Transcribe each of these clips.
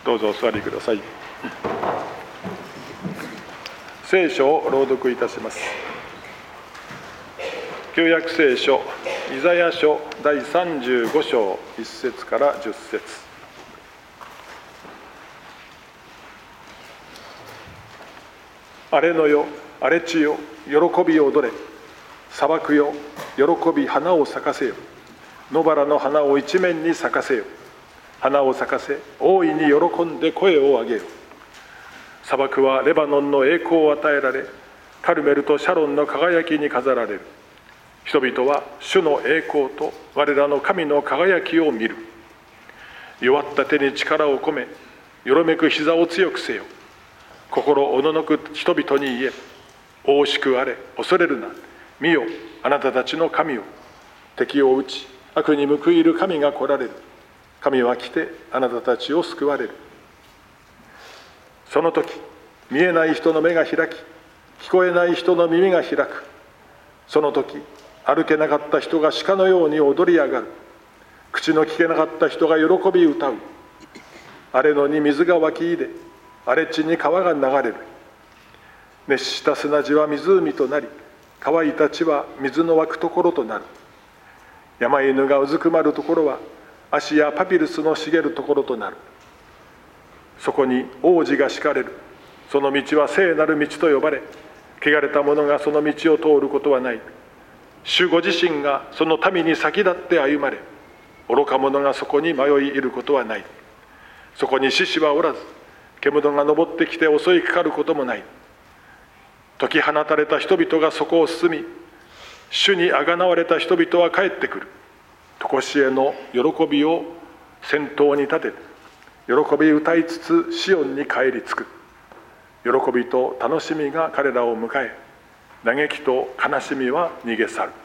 どうぞお座りください。聖書を朗読いたします。旧約聖書イザヤ書第35章1節から10節。荒れのよ、荒れ地よ、喜び踊れ。砂漠よ、喜び花を咲かせよ。野原の花を一面に咲かせよ。花を咲かせ、大いに喜んで声を上げよ。砂漠はレバノンの栄光を与えられ、カルメルとシャロンの輝きに飾られる。人々は主の栄光と我らの神の輝きを見る。弱った手に力を込め、よろめく膝を強くせよ。心おののく人々に言え。大しくあれ、恐れるな。見よ、あなたたちの神を。敵を討ち、悪に報いる神が来られる。神は来てあなたたちを救われる。その時、見えない人の目が開き、聞こえない人の耳が開く。その時、歩けなかった人が鹿のように踊り上がる。口の聞けなかった人が喜び歌う。荒れ野に水が湧き入れ、荒れ地に川が流れる。熱した砂地は湖となり、乾いた地は水の湧くところとなる。山犬がうずくまるところは、足やパピルスの茂るところとなる。そこに王子が敷かれる。その道は聖なる道と呼ばれ、汚れた者がその道を通ることはない。主ご自身がその民に先立って歩まれ、愚か者がそこに迷いいることはない。そこに獅子はおらず、獣が登ってきて襲いかかることもない。解き放たれた人々がそこを進み、主にあがなわれた人々は帰ってくる。とこしえの喜びを先頭に立て、喜び歌いつつシオンに帰り着く。喜びと楽しみが彼らを迎え、嘆きと悲しみは逃げ去る。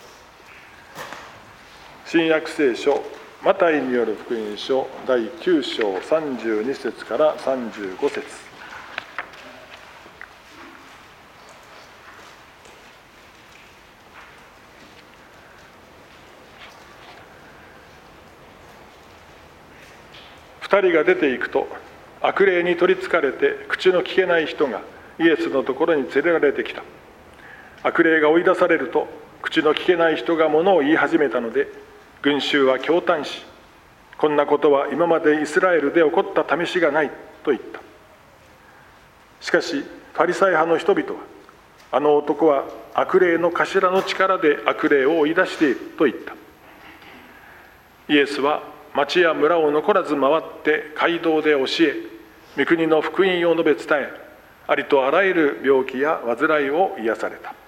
新約聖書マタイによる福音書第9章32節から35節。2人が出ていくと、悪霊に取りつかれて口の聞けない人がイエスのところに連れられてきた。悪霊が追い出されると、口の聞けない人が物を言い始めたので、群衆は驚嘆し、こんなことは今までイスラエルで起こった試しがないと言った。しかしファリサイ派の人々は、あの男は悪霊の頭の力で悪霊を追い出していると言った。イエスは町や村を残らず回って街道で教え、御国の福音を述べ伝え、ありとあらゆる病気や患いを癒された。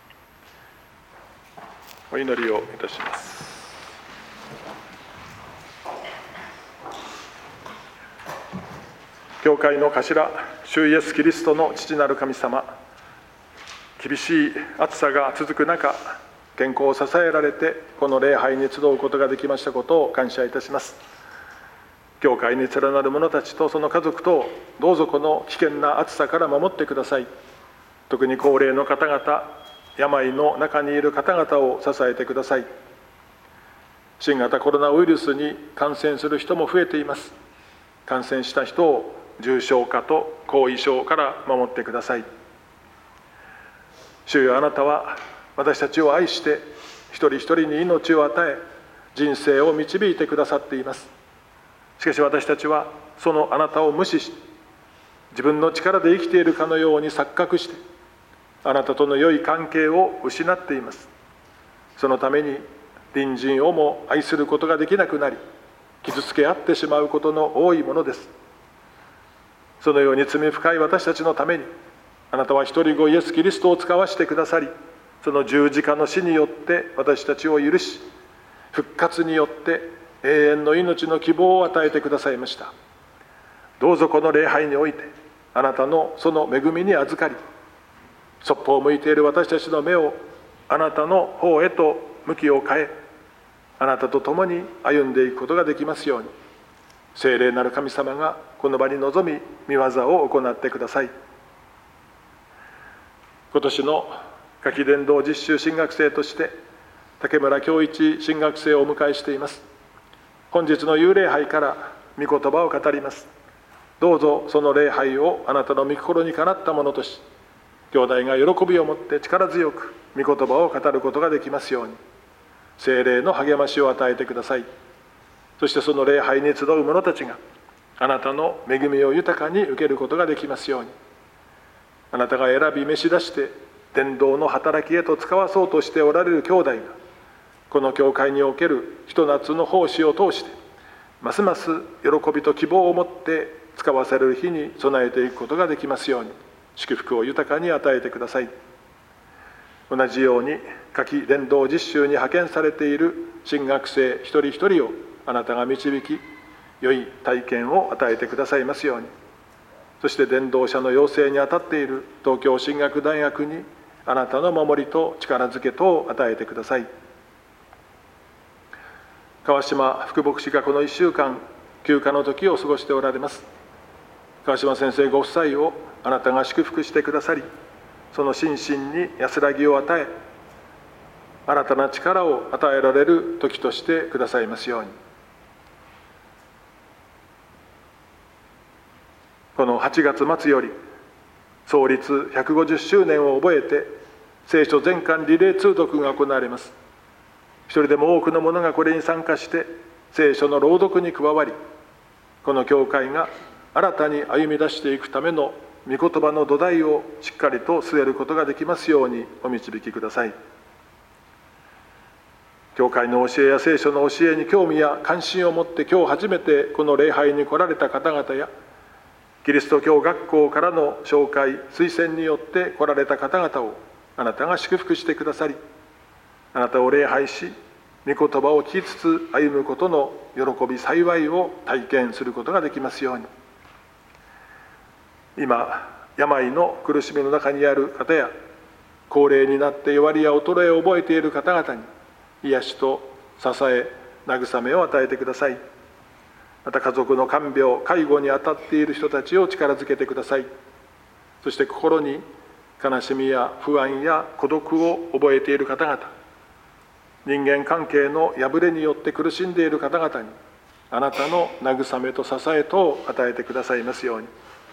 お祈りをいたします。教会の頭、主イエスキリストの父なる神様、厳しい暑さが続く中、健康を支えられてこの礼拝に集うことができましたことを感謝いたします。教会に連なる者たちとその家族と、どうぞこの危険な暑さから守ってください。特に高齢の方々、病の中にいる方々を支えてください。新型コロナウイルスに感染する人も増えています。感染した人を重症化と後遺症から守ってください。主よ、あなたは私たちを愛して一人一人に命を与え、人生を導いてくださっています。しかし私たちはそのあなたを無視し、自分の力で生きているかのように錯覚して、あなたとの良い関係を失っています。そのために隣人をも愛することができなくなり、傷つけ合ってしまうことの多いものです。そのように罪深い私たちのために、あなたは一人子イエス・キリストを使わしてくださり、その十字架の死によって私たちを許し、復活によって永遠の命の希望を与えてくださいました。どうぞこの礼拝において、あなたのその恵みに預かり、そっぽを向いている私たちの目をあなたの方へと向きを変え、あなたと共に歩んでいくことができますように、聖霊なる神様がこの場に臨み、御業を行ってください。今年の夏季伝道実習神学生として竹村恭一神学生をお迎えしています。本日の幽霊杯から御言葉を語ります。 どうぞその礼拝をあなたの御心にかなったものとし、兄弟が喜びを持って力強く御言葉を語ることができますように、聖霊の励ましを与えてください。そしてその礼拝に集う者たちがあなたの恵みを豊かに受けることができますように、あなたが選び召し出して伝道の働きへと使わそうとしておられる兄弟が、この教会におけるひと夏の奉仕を通してますます喜びと希望を持って使わされる日に備えていくことができますように、祝福を豊かに与えてください。同じように夏季伝道実習に派遣されている神学生一人一人をあなたが導き、良い体験を与えてくださいますように。そして伝道者の養成にあたっている東京神学大学にあなたの守りと力づけとを与えてください。川島副牧師がこの1週間休暇の時を過ごしておられます。川島先生ご夫妻をあなたが祝福してくださり、その心身に安らぎを与え、新たな力を与えられる時としてくださいますように。この8月末より創立150周年を覚えて聖書全巻リレー通読が行われます。一人でも多くの者がこれに参加して聖書の朗読に加わり、この教会が新たに歩み出していくための御言葉の土台をしっかりと据えることができますようにお導きください。教会の教えや聖書の教えに興味や関心を持って今日初めてこの礼拝に来られた方々や、キリスト教学校からの紹介推薦によって来られた方々をあなたが祝福してくださり、あなたを礼拝し御言葉を聞きつつ歩むことの喜び幸いを体験することができますように。今病の苦しみの中にある方や、高齢になって弱りや衰えを覚えている方々に癒しと支え慰めを与えてください。また家族の看病介護に当たっている人たちを力づけてください。そして心に悲しみや不安や孤独を覚えている方々、人間関係の破れによって苦しんでいる方々にあなたの慰めと支えとを与えてくださいますように。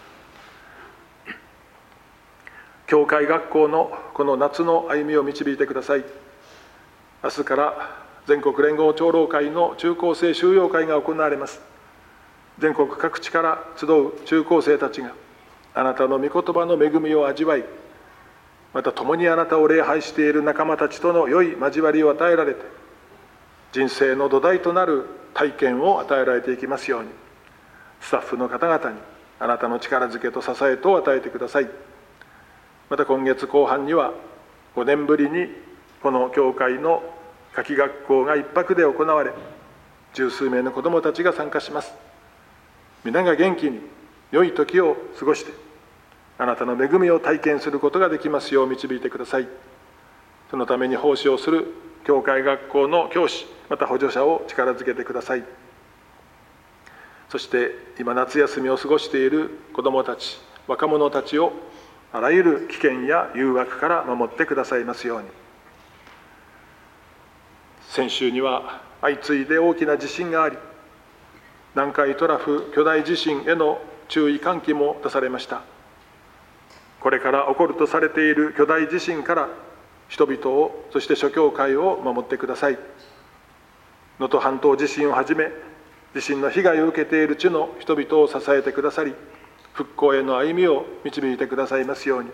教会学校のこの夏の歩みを導いてください。明日から全国連合長老会の中高生修養会が行われます。全国各地から集う中高生たちがあなたの御言葉の恵みを味わい、また共にあなたを礼拝している仲間たちとの良い交わりを与えられて、人生の土台となる体験を与えられていきますように、スタッフの方々にあなたの力づけと支えとを与えてください。また今月後半には5年ぶりにこの教会の夏季学校が一泊で行われ、十数名の子どもたちが参加します。皆が元気に良い時を過ごしてあなたの恵みを体験することができますよう導いてください。そのために奉仕をする教会学校の教師、また補助者を力づけてください。そして今夏休みを過ごしている子どもたち、若者たちをあらゆる危険や誘惑から守ってくださいますように。先週には相次いで大きな地震があり、南海トラフ巨大地震への注意喚起も出されました。これから起こるとされている巨大地震から人々を、そして諸教会を守ってください。能登半島地震をはじめ、地震の被害を受けている地の人々を支えてくださり、復興への歩みを導いてくださいますように。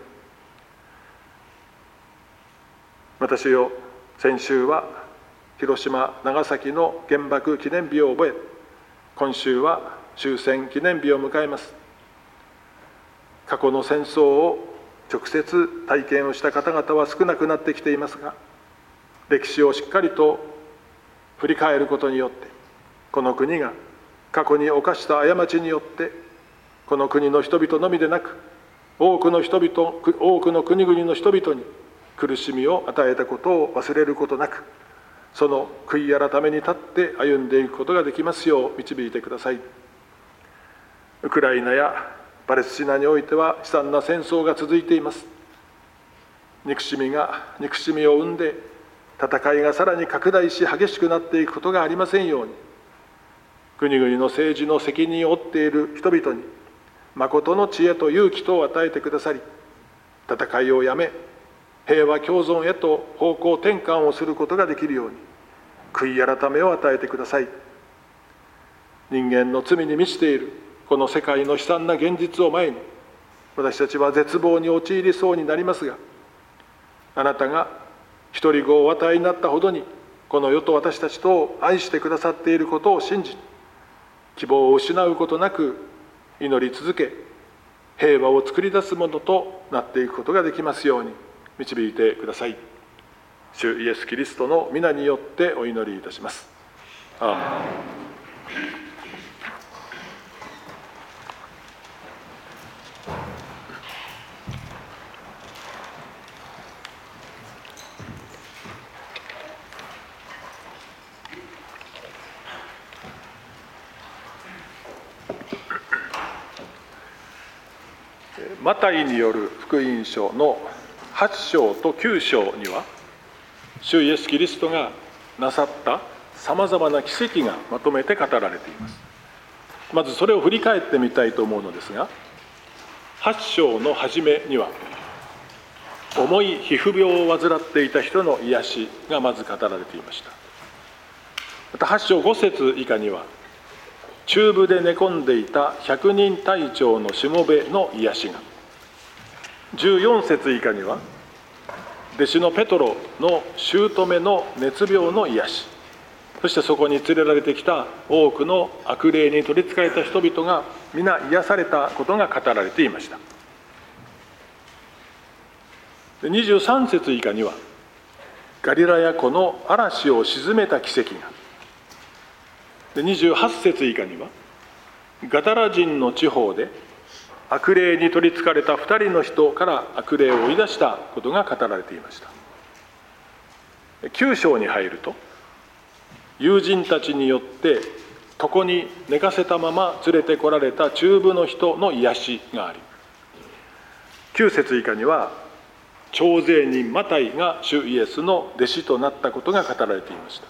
私を先週は広島、長崎の原爆記念日を覚え、今週は終戦記念日を迎えます。過去の戦争を直接体験をした方々は少なくなってきていますが、歴史をしっかりと振り返ることによって、この国が過去に犯した過ちによって、この国の人々のみでなく、多くの国々の人々に苦しみを与えたことを忘れることなく、その悔い改めに立って歩んでいくことができますよう導いてください。ウクライナやパレスチナにおいては悲惨な戦争が続いています。憎しみが憎しみを生んで、戦いがさらに拡大し激しくなっていくことがありませんように、国々の政治の責任を負っている人々に誠の知恵と勇気とを与えてくださり、戦いをやめ、平和共存へと方向転換をすることができるように、悔い改めを与えてください。人間の罪に満ちているこの世界の悲惨な現実を前に、私たちは絶望に陥りそうになりますが、あなたが一人子をお与えになったほどに、この世と私たちとを愛してくださっていることを信じ、希望を失うことなく祈り続け、平和を作り出すものとなっていくことができますように導いてください。主イエス・キリストの皆によってお祈りいたします。アーメン。マタイによる福音書の8章と9章には、主イエス・キリストがなさったさまざまな奇跡がまとめて語られています。まずそれを振り返ってみたいと思うのですが、8章の初めには、重い皮膚病を患っていた人の癒しがまず語られていました。また8章5節以下には、中部で寝込んでいた100人隊長のしもべの癒しが、14節以下には弟子のペトロの姑の熱病の癒し、そしてそこに連れられてきた多くの悪霊に取りつかれた人々が皆癒されたことが語られていました。23節以下にはガリラヤ湖の嵐を鎮めた奇跡が、28節以下にはガダラ人の地方で悪霊に取りつかれた2人の人から悪霊を追い出したことが語られていました。9章に入ると、友人たちによって床に寝かせたまま連れてこられた中部の人の癒しがあり、9節以下には徴税人マタイが主イエスの弟子となったことが語られていました。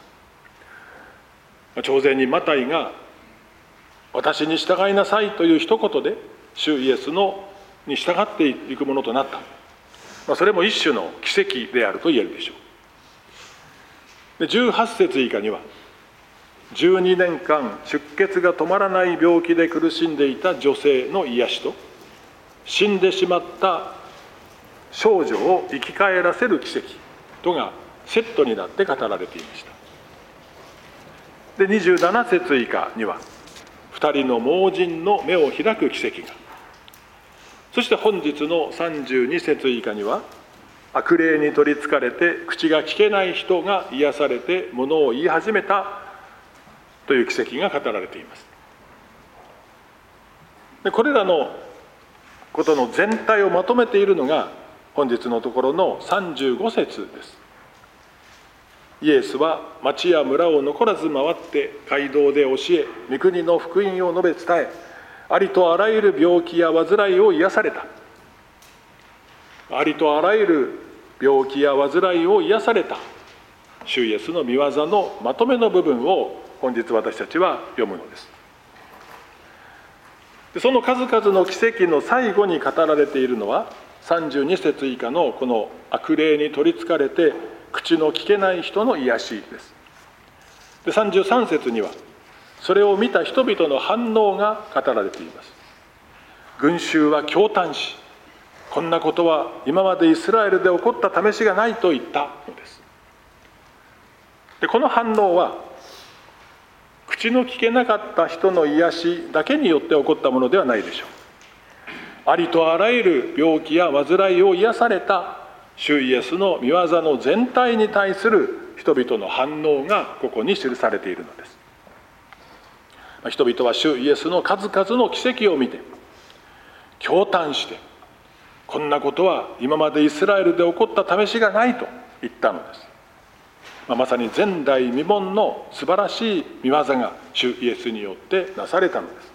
徴税人マタイが私に従いなさいという一言で主イエスに従っていくものとなった、それも一種の奇跡であると言えるでしょう。18節以下には12年間出血が止まらない病気で苦しんでいた女性の癒しと、死んでしまった少女を生き返らせる奇跡とがセットになって語られていました。で27節以下には2人の盲人の目を開く奇跡が、そして本日の32節以下には悪霊に取りつかれて口が聞けない人が癒されてものを言い始めたという奇跡が語られています。でこれらのことの全体をまとめているのが本日のところの35節です。イエスは町や村を残らず回って街道で教え、御国の福音を述べ伝え、ありとあらゆる病気や患いを癒された。ありとあらゆる病気や患いを癒された主イエスの御業のまとめの部分を本日私たちは読むのです。その数々の奇跡の最後に語られているのは32節以下のこの悪霊に取りつかれて口の聞けない人の癒しです。で33節にはそれを見た人々の反応が語られています。群衆は驚嘆し、こんなことは今までイスラエルで起こった試しがないと言ったのです。でこの反応は口の聞けなかった人の癒しだけによって起こったものではないでしょう。ありとあらゆる病気や患いを癒された主イエスの御業の全体に対する人々の反応がここに記されているのです。人々は主イエスの数々の奇跡を見て驚嘆して、こんなことは今までイスラエルで起こった試しがないと言ったのです。まさに前代未聞の素晴らしい御業が主イエスによってなされたのです。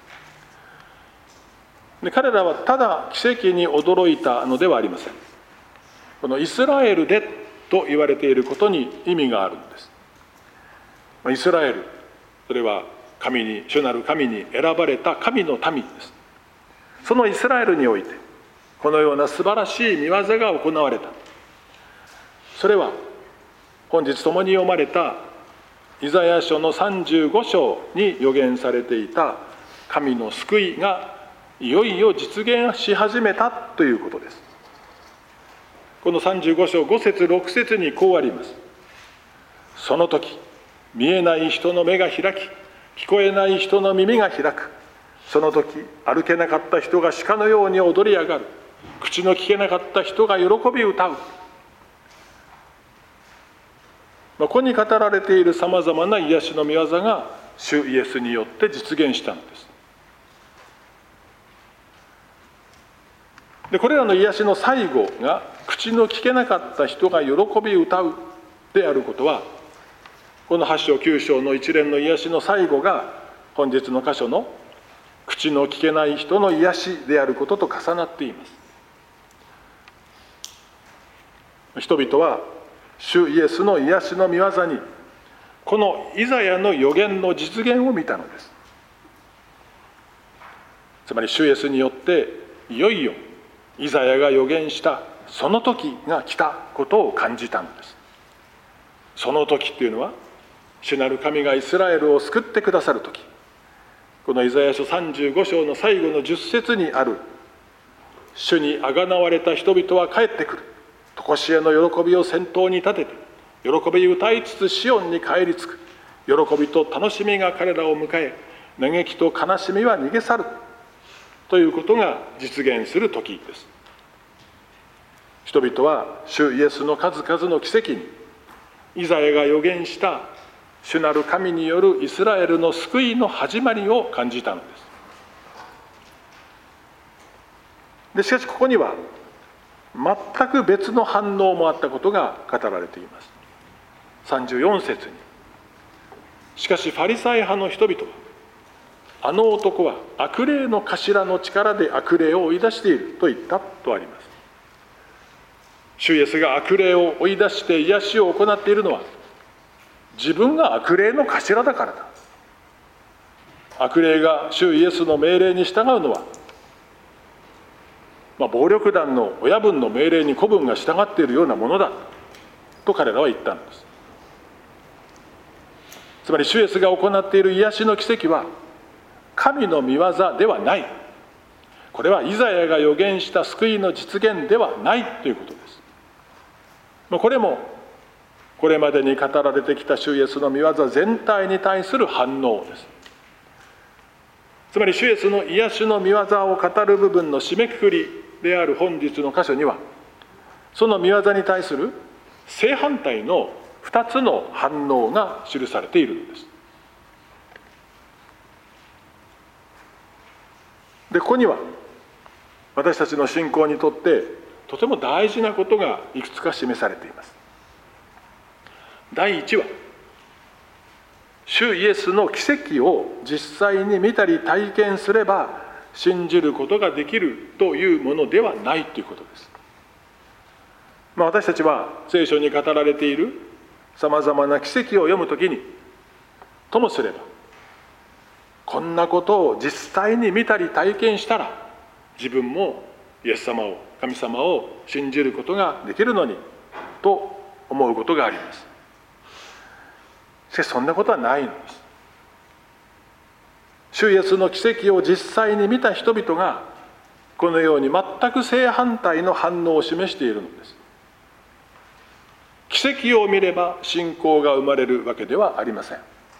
で彼らはただ奇跡に驚いたのではありません。このイスラエルでと言われていることに意味があるんです。イスラエル、それは主なる神に選ばれた神の民です。 そのイスラエルにおいてこのような素晴らしい見業が行われた。それは本日共に読まれたイザヤ書の35章に予言されていた神の救いがいよいよ実現し始めたということです。この35章5節6節にこうあります。その時、見えない人の目が開き、聞こえない人の耳が開く。その時、歩けなかった人が鹿のように踊り上がる。口の聞けなかった人が喜び歌う。ここに語られているさまざまな癒しの御業が主イエスによって実現したのです。でこれらの癒しの最後が口の聞けなかった人が喜び歌うであることは、この8章9章の一連の癒しの最後が本日の箇所の口の聞けない人の癒しであることと重なっています。人々は主イエスの癒しの御業にこのイザヤの予言の実現を見たのです。つまり主イエスによっていよいよイザヤが予言したその時が来たことを感じたのです。その時っていうのは、主なる神がイスラエルを救ってくださる時、このイザヤ書35章の最後の10節にある、主にあがなわれた人々は帰ってくる、常しえの喜びを先頭に立てて、喜び歌いつつシオンに帰り着く、喜びと楽しみが彼らを迎え、嘆きと悲しみは逃げ去るということが実現する時です。人々は主イエスの数々の奇跡に、イザヤが予言した主なる神によるイスラエルの救いの始まりを感じたのです。しかしここには全く別の反応もあったことが語られています。34節に、しかしファリサイ派の人々は、あの男は悪霊の頭の力で悪霊を追い出していると言ったとあります。主イエスが悪霊を追い出して癒しを行っているのは、自分が悪霊の頭だからだ。悪霊が主イエスの命令に従うのは、暴力団の親分の命令に子分が従っているようなものだと彼らは言ったんです。つまり主イエスが行っている癒しの奇跡は神の御業ではない。これはイザヤが予言した救いの実現ではないということです。これもこれまでに語られてきた主イエスの御業全体に対する反応です。つまり主イエスの癒しの御業を語る部分の締めくくりである本日の箇所には、その御業に対する正反対の2つの反応が記されているのです。でここには私たちの信仰にとってとても大事なことがいくつか示されています。第一は、主イエスの奇跡を実際に見たり体験すれば信じることができるというものではないということです。私たちは聖書に語られているさまざまな奇跡を読むときに、ともすればこんなことを実際に見たり体験したら自分もイエス様を、神様を信じることができるのにと思うことがあります。しかしそんなことはないのです。主イエスの奇跡を実際に見た人々がこのように全く正反対の反応を示しているのです。奇跡を見れば信仰が生まれるわけではありません。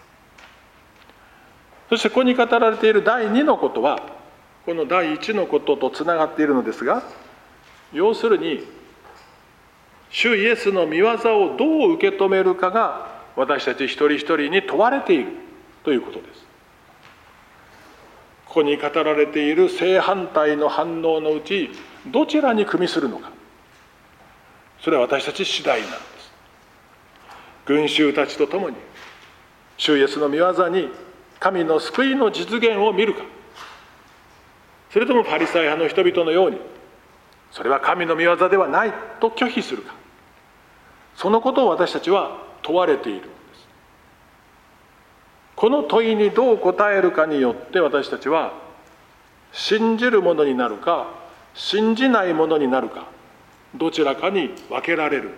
そしてここに語られている第2のことはこの第1のこととつながっているのですが、要するに主イエスの御業をどう受け止めるかが私たち一人一人に問われているということです。ここに語られている正反対の反応のうちどちらに組みするのか、それは私たち次第なんです。群衆たちと共に主イエスの御業に神の救いの実現を見るか、それともファリサイ派の人々のようにそれは神の御業ではないと拒否するか、そのことを私たちは問われているのです。この問いにどう答えるかによって私たちは信じるものになるか信じないものになるか、どちらかに分けられるんです。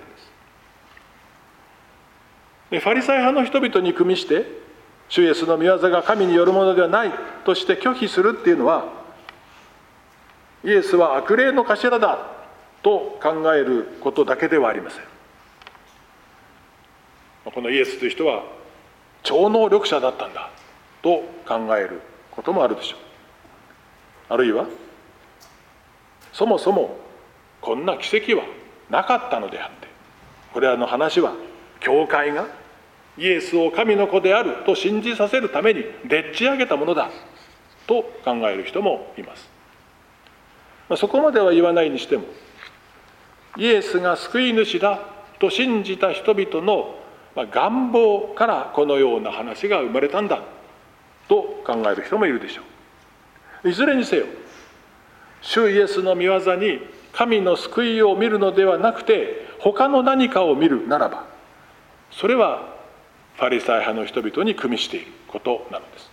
でファリサイ派の人々に組みして主イエスの御業が神によるものではないとして拒否するっていうのは、イエスは悪霊の頭だと考えることだけではありません。このイエスという人は超能力者だったんだと考えることもあるでしょう。あるいはそもそもこんな奇跡はなかったのであって、これらの話は教会がイエスを神の子であると信じさせるためにでっち上げたものだと考える人もいます。そこまでは言わないにしても、イエスが救い主だと信じた人々の願望からこのような話が生まれたんだと考える人もいるでしょう。いずれにせよ、主イエスの御業に神の救いを見るのではなくて他の何かを見るならば、それはファリサイ派の人々に組みしていることなのです。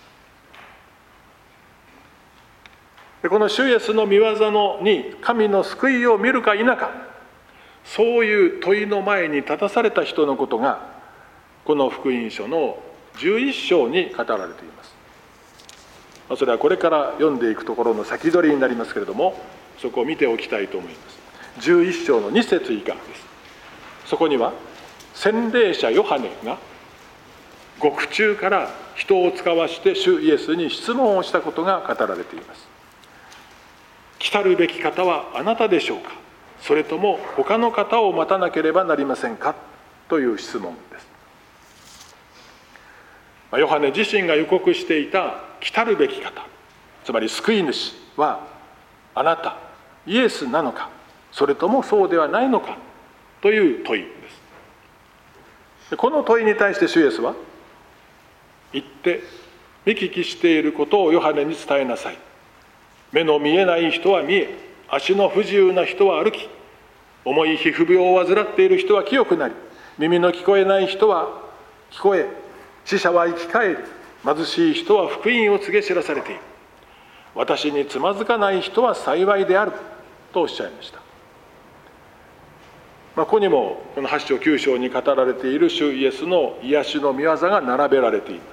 でこの主イエスの御業に神の救いを見るか否か、そういう問いの前に立たされた人のことがこの福音書の11章に語られています。それはこれから読んでいくところの先取りになりますけれども、そこを見ておきたいと思います。11章の2節以下です。そこには洗礼者ヨハネが獄中から人を使わして主イエスに質問をしたことが語られています。来たるべき方はあなたでしょうか、それとも他の方を待たなければなりませんか、という質問です。ヨハネ自身が予告していた来たるべき方、つまり救い主はあなたイエスなのか、それともそうではないのかという問いです。この問いに対して主イエスは、行って見聞きしていることをヨハネに伝えなさい。目の見えない人は見え、足の不自由な人は歩き、重い皮膚病を患っている人は清くなり、耳の聞こえない人は聞こえ、死者は生き返り、貧しい人は福音を告げ知らされている。私につまずかない人は幸いであるとおっしゃいました。ここにもこの8章9章に語られている主イエスの癒しの御業が並べられています。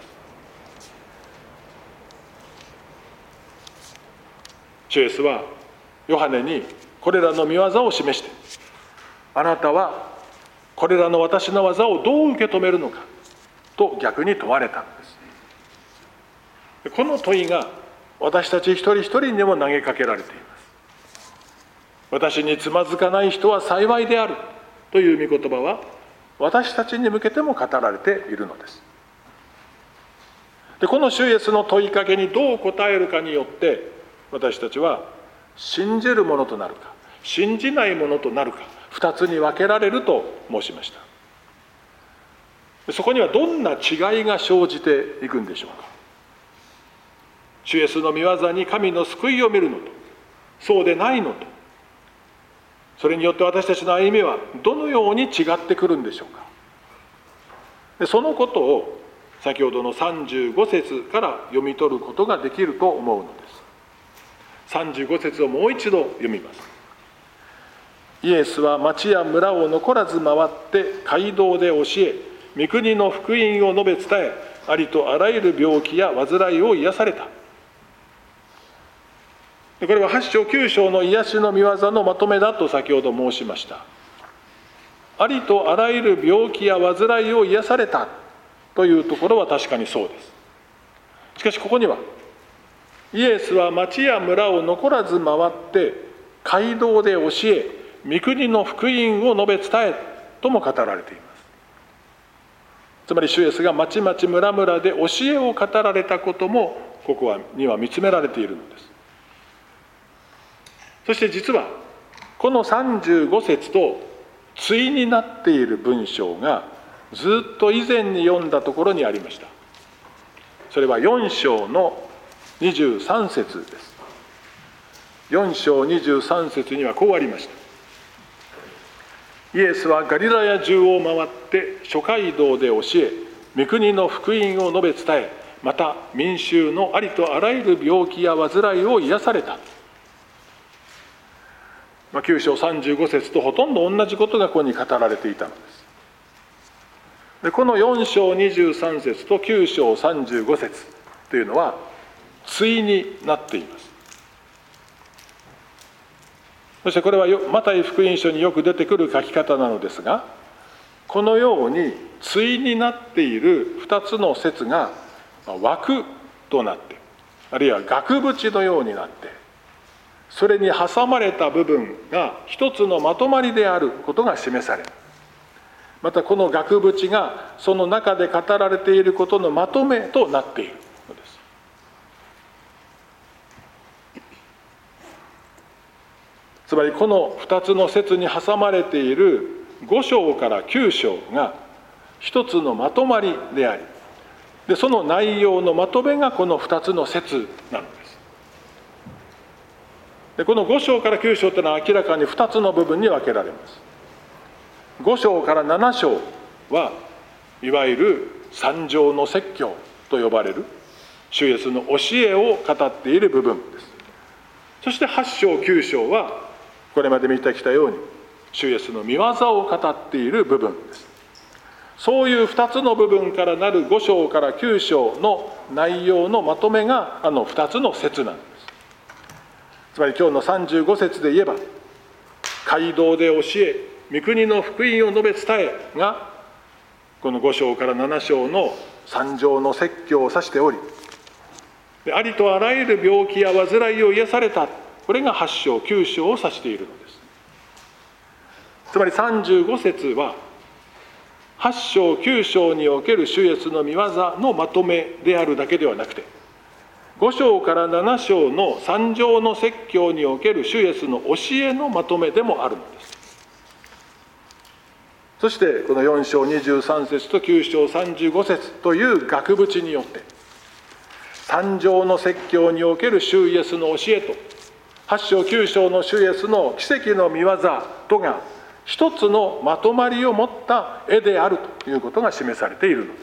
主イエスはヨハネにこれらの御業を示して、あなたはこれらの私の技をどう受け止めるのかと逆に問われたんです。この問いが私たち一人一人にも投げかけられています。私につまずかない人は幸いであるという御言葉は私たちに向けても語られているのです。でこの主イエスの問いかけにどう答えるかによって、私たちは信じるものとなるか信じないものとなるか、2つに分けられると申しました。そこにはどんな違いが生じていくんでしょうか。主イエスの御業に神の救いを見るのとそうでないのと、それによって私たちの歩みはどのように違ってくるんでしょうか。でそのことを先ほどの35節から読み取ることができると思うのです。35節をもう一度読みます。イエスは町や村を残らず回って街道で教え、御国の福音を述べ伝え、ありとあらゆる病気や患いを癒された。これは8章9章の癒しの御業のまとめだと先ほど申しました。ありとあらゆる病気や患いを癒されたというところは確かにそうです。しかしここには、イエスは町や村を残らず回って街道で教え、御国の福音を述べ伝えとも語られています。つまり主イエスが町々村々で教えを語られたこともここには見つめられているのです。そして実はこの35節と対になっている文章がずっと以前に読んだところにありました。それは4章の23節です。4章23節にはこうありました。イエスはガリラヤ中を回って諸街道で教え、御国の福音を述べ伝え、 また民衆のありとあらゆる病気や患いを癒された。9章35節とほとんど同じことがここに語られていたのです。でこの4章23節と9章35節というのは対になっています。そしてこれはマタイ福音書によく出てくる書き方なのですが、このように対になっている2つの説が枠となって、あるいは額縁のようになって、それに挟まれた部分が一つのまとまりであることが示され、またこの額縁がその中で語られていることのまとめとなっているのです。つまりこの2つの説に挟まれている5章から9章が一つのまとまりであり、でその内容のまとめがこの2つの説なのです。でこの5章から9章というのは明らかに2つの部分に分けられます。5章から7章はいわゆる三条の説教と呼ばれる主イエスの教えを語っている部分です。そして8章9章はこれまで見てきたように主イエスの御業を語っている部分です。そういう2つの部分からなる5章から9章の内容のまとめが2つの説なんです。つまり今日の35節で言えば、街道で教え御国の福音を述べ伝えがこの5章から7章の三条の説教を指しており、ありとあらゆる病気や患いを癒された、これが8章9章を指しているのです。つまり35節は8章9章における主イエスの御業のまとめであるだけではなくて、5章から7章の三条の説教における主イエスの教えのまとめでもあるのです。そしてこの4章23節と9章35節という額縁によって、三条の説教における主イエスの教えと8章9章の主イエスの奇跡の御業とが一つのまとまりを持った絵であるということが示されているのです。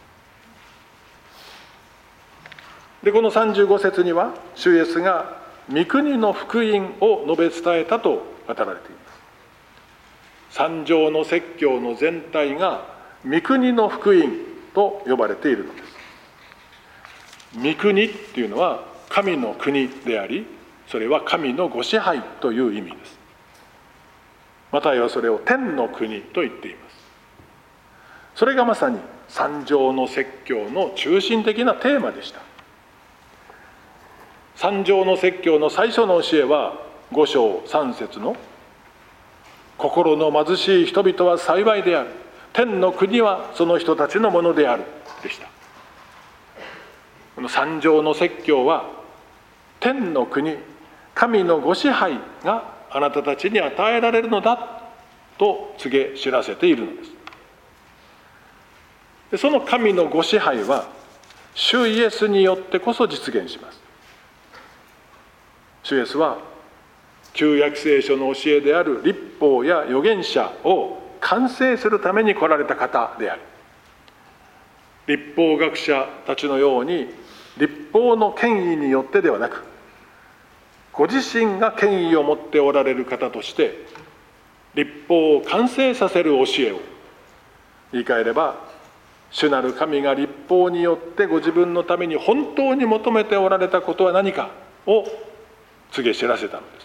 でこの35節には主イエスが御国の福音を述べ伝えたと語られています。三条の説教の全体が御国の福音と呼ばれているのです。御国っていうのは神の国であり、それは神のご支配という意味です。マタイはそれを天の国と言っています。それがまさに三条の説教の中心的なテーマでした。三条の説教の最初の教えは5章3節の心の貧しい人々は幸いである、天の国はその人たちのものであるでした。この三条の説教は天の国、神のご支配があなたたちに与えられるのだと告げ知らせているのです。でその神のご支配は主イエスによってこそ実現します。主イエスは旧約聖書の教えである律法や預言者を完成するために来られた方であり、律法学者たちのように律法の権威によってではなく、ご自身が権威を持っておられる方として律法を完成させる教えを、言い換えれば主なる神が律法によってご自分のために本当に求めておられたことは何かを告げ知らせたのです。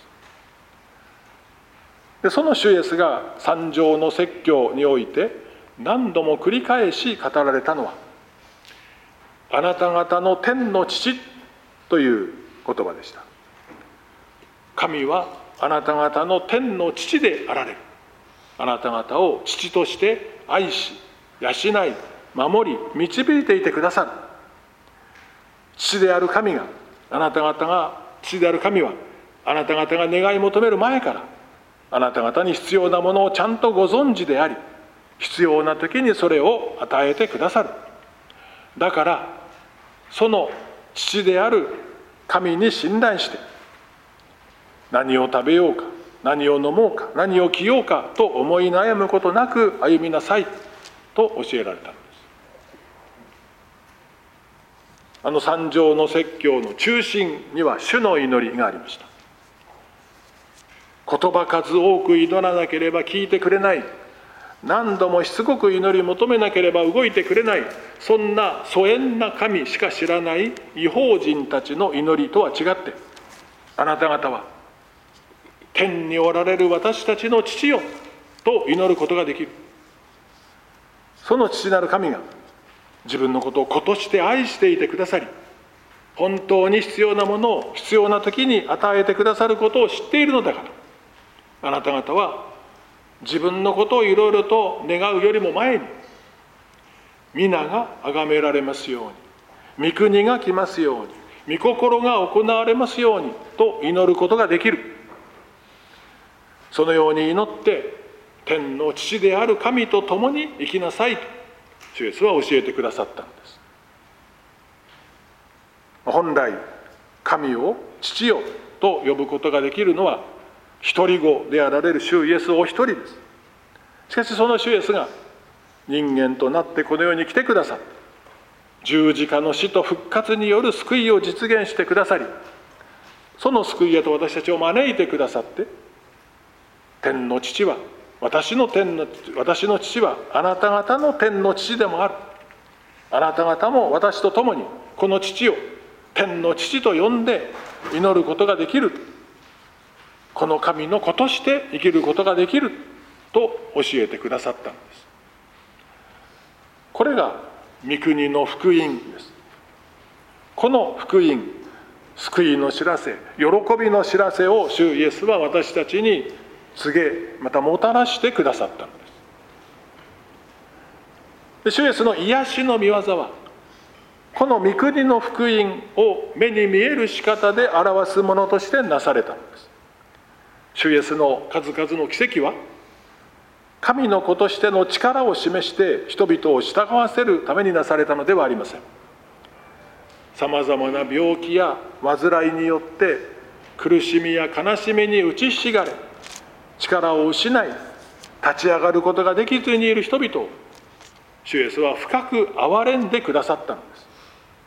でその主イエスが三条の説教において何度も繰り返し語られたのは、あなた方の天の父という言葉でした。神はあなた方の天の父であられる。あなた方を父として愛し養い守り導いていてくださる。父である神はあなた方が願い求める前からあなた方に必要なものをちゃんとご存知であり、必要な時にそれを与えてくださる。だからその父である神に信頼して、何を食べようか、何を飲もうか、何を着ようかと思い悩むことなく歩みなさいと教えられたのです。 三条の説教の中心には主の祈りがありました。言葉数多く祈らなければ聞いてくれない、何度もしつこく祈り求めなければ動いてくれない、そんな疎遠な神しか知らない異邦人たちの祈りとは違って、あなた方は天におられる私たちの父よと祈ることができる。その父なる神が自分のことを子として愛していてくださり、本当に必要なものを必要な時に与えてくださることを知っているのだから、あなた方は自分のことをいろいろと願うよりも前に、皆が崇められますように、御国が来ますように、御心が行われますようにと祈ることができる。そのように祈って天の父である神と共に生きなさいと主イエスは教えてくださったのです。本来神を父よと呼ぶことができるのは一人子であられる主イエスお一人です。しかしその主イエスが人間となってこの世に来てくださって、十字架の死と復活による救いを実現してくださり、その救いへと私たちを招いてくださって、天の父は私の父はあなた方の天の父でもある、あなた方も私と共にこの父を天の父と呼んで祈ることができる、この神の子として生きることができると教えてくださったのです。これが御国の福音です。この福音、救いの知らせ、喜びの知らせを主イエスは私たちに告げ、またもたらしてくださったのです。主イエスの癒しの御業は、この御国の福音を目に見える仕方で表すものとしてなされたのです。主イエスの数々の奇跡は、神の子としての力を示して人々を従わせるためになされたのではありません。さまざまな病気や患いによって苦しみや悲しみに打ちひしがれ、力を失い立ち上がることができずにいる人々を主イエスは深く憐れんでくださったのです。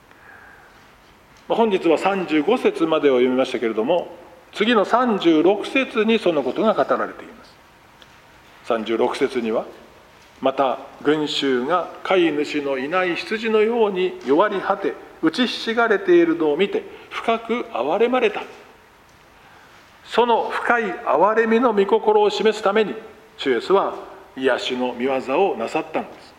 本日は35節までを読みましたけれども、次の36節にそのことが語られています。36節には、また群衆が飼い主のいない羊のように弱り果て打ちひしがれているのを見て深く憐れまれた。その深い憐れみの御心を示すために主イエスは癒しの御業をなさったのです。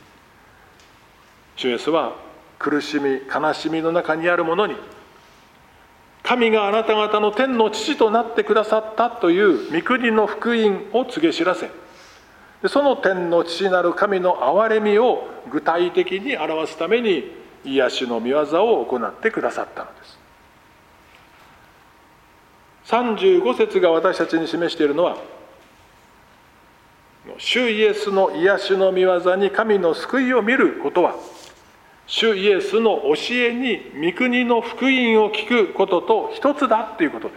主イエスは苦しみ悲しみの中にある者に、神があなた方の天の父となってくださったという御国の福音を告げ知らせ、その天の父なる神の憐れみを具体的に表すために癒しの御業を行ってくださったのです。35節が私たちに示しているのは、主イエスの癒しの御業に神の救いを見ることは、主イエスの教えに御国の福音を聞くことと一つだということです。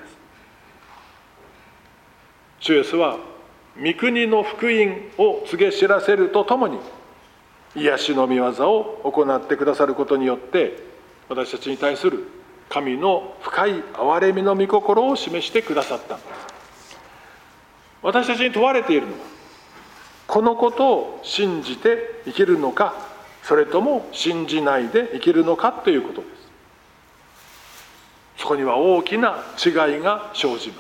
主イエスは御国の福音を告げ知らせるとともに、癒しの御業を行ってくださることによって、私たちに対する神の深い憐れみの御心を示してくださったのです。私たちに問われているのは、このことを信じて生きるのか、それとも信じないで生きるのかということです。そこには大きな違いが生じます。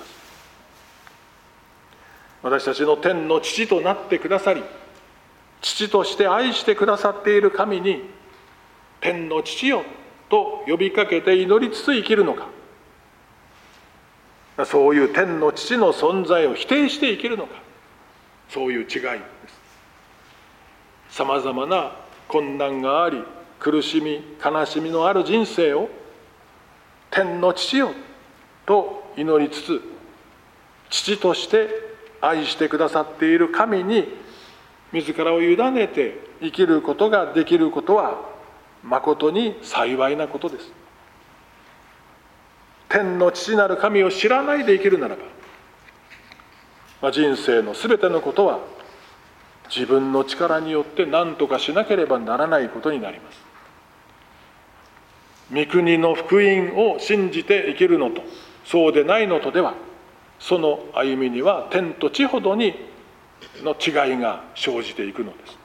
私たちの天の父となってくださり、父として愛してくださっている神に、天の父よと呼びかけて祈りつつ生きるのか、そういう天の父の存在を否定して生きるのか、そういう違いです。さまざまな困難があり、苦しみ悲しみのある人生を天の父よと祈りつつ、父として愛してくださっている神に自らを委ねて生きることができることは誠に幸いなことです。天の父なる神を知らないで生きるならば、人生のすべてのことは自分の力によって何とかしなければならないことになります。 御国の福音を信じて生きるのと、そうでないのとでは、その歩みには天と地ほどにの違いが生じていくのです。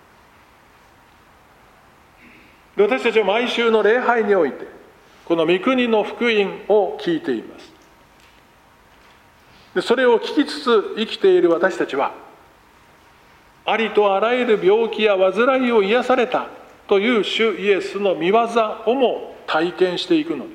で、私たちは毎週の礼拝においてこの御国の福音を聞いています。で、それを聞きつつ生きている私たちは、ありとあらゆる病気や患いを癒されたという主イエスの御業をも体験していくのです。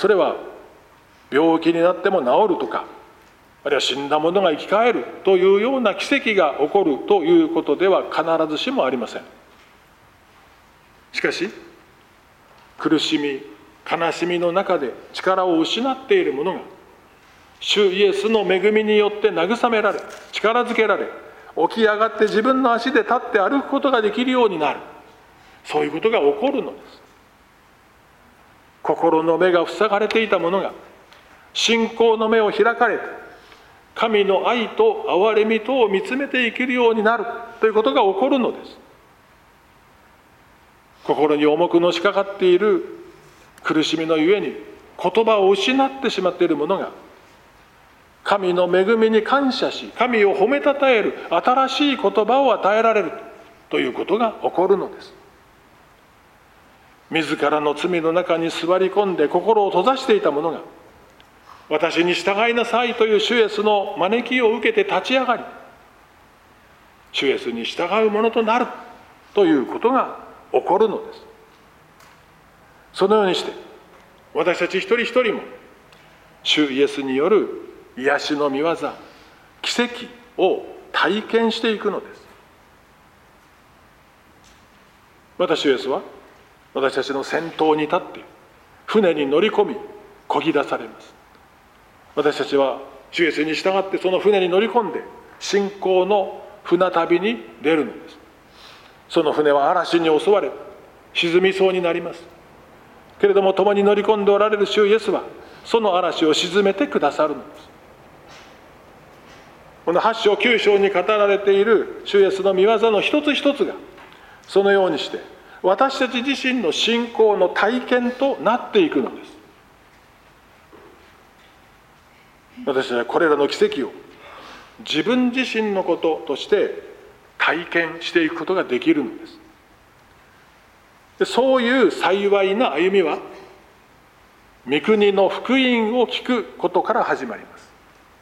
それは病気になっても治るとか、あるいは死んだ者が生き返るというような奇跡が起こるということでは必ずしもありません。しかし、苦しみ、悲しみの中で力を失っている者が、主イエスの恵みによって慰められ、力づけられ、起き上がって自分の足で立って歩くことができるようになる。そういうことが起こるのです。心の目が塞がれていた者が、信仰の目を開かれて、神の愛と憐れみとを見つめて生きるようになるということが起こるのです。心に重くのしかかっている苦しみのゆえに言葉を失ってしまっている者が、神の恵みに感謝し、神を褒めたたえる新しい言葉を与えられるということが起こるのです。自らの罪の中に座り込んで心を閉ざしていた者が、私に従いなさいという主イエスの招きを受けて立ち上がり、主イエスに従う者となるということが起こるのです。そのようにして私たち一人一人も主イエスによる癒しの御業、奇跡を体験していくのです。また主イエスは私たちの先頭に立って船に乗り込み漕ぎ出されます。私たちは主イエスに従ってその船に乗り込んで信仰の船旅に出るのです。その船は嵐に襲われ沈みそうになりますけれども、共に乗り込んでおられる主イエスはその嵐を鎮めてくださるのです。この8章9章に語られている主イエスの御業の一つ一つが、そのようにして私たち自身の信仰の体験となっていくのです。私たちはこれらの奇跡を自分自身のこととして体験していくことができるのです。で、そういう幸いな歩みは御国の福音を聞くことから始まります。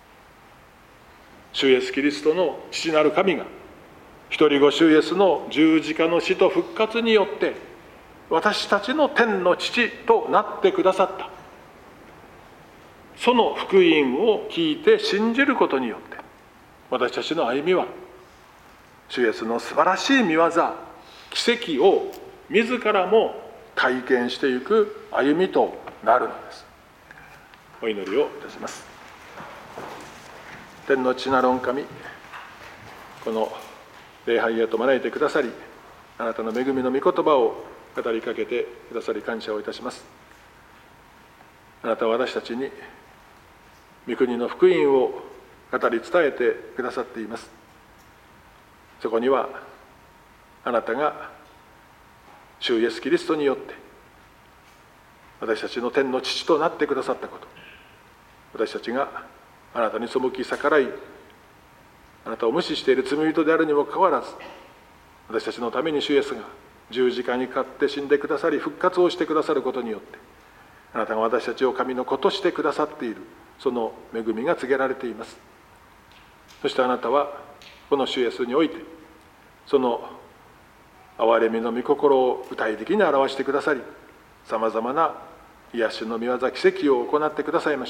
主イエスキリストの父なる神が一人子主イエスの十字架の死と復活によって私たちの天の父となってくださった、その福音を聞いて信じることによって、私たちの歩みは主イエスの素晴らしい御業、奇跡を自らも体験していく歩みとなるのです。お祈りをいたします。天の父なる御神、この礼拝へと招いてくださり、あなたの恵みの御言葉を語りかけてくださり感謝をいたします。あなたは私たちに御国の福音を語り伝えてくださっています。そこにはあなたが主イエスキリストによって私たちの天の父となってくださったこと、私たちがあなたに背き逆らい、あなたを無視している罪人であるにもかかわらず、私たちのために主イエスが十字架にかかって死んでくださり復活をしてくださることによって、あなたが私たちを神の子としてくださっている、その恵みが告げられています。そしてあなたはこの主イエスにおいてその憐れみの御心を具体的に表してくださり、さまざまな癒しの御業、奇跡を行ってくださいました。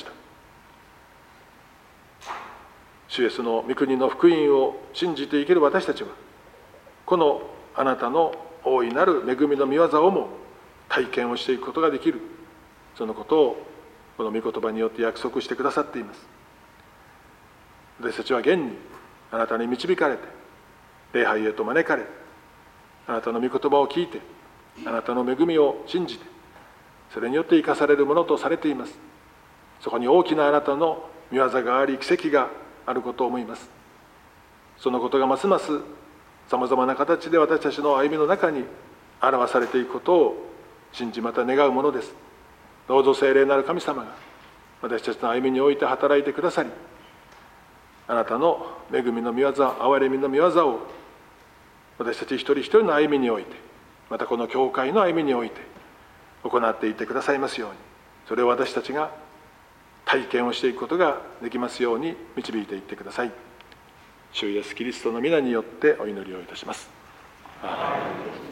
主イエスの御国の福音を信じて生きる私たちは、このあなたの大いなる恵みの御業をも体験をしていくことができる、そのことをこの御言葉によって約束してくださっています。私たちは現にあなたに導かれて礼拝へと招かれ、あなたの御言葉を聞いてあなたの恵みを信じて、それによって生かされるものとされています。そこに大きなあなたの御業があり、奇跡があることを思います。そのことがますますさまざまな形で私たちの歩みの中に表されていくことを信じまた願うものです。どうぞ聖霊なる神様が私たちの歩みにおいて働いてくださり、あなたの恵みの御業、憐れみの御業を私たち一人一人の歩みにおいて、またこの教会の歩みにおいて行っていってくださいますように、それを私たちが体験をしていくことができますように導いていってください。主イエスキリストの皆によってお祈りをいたします。アーメン。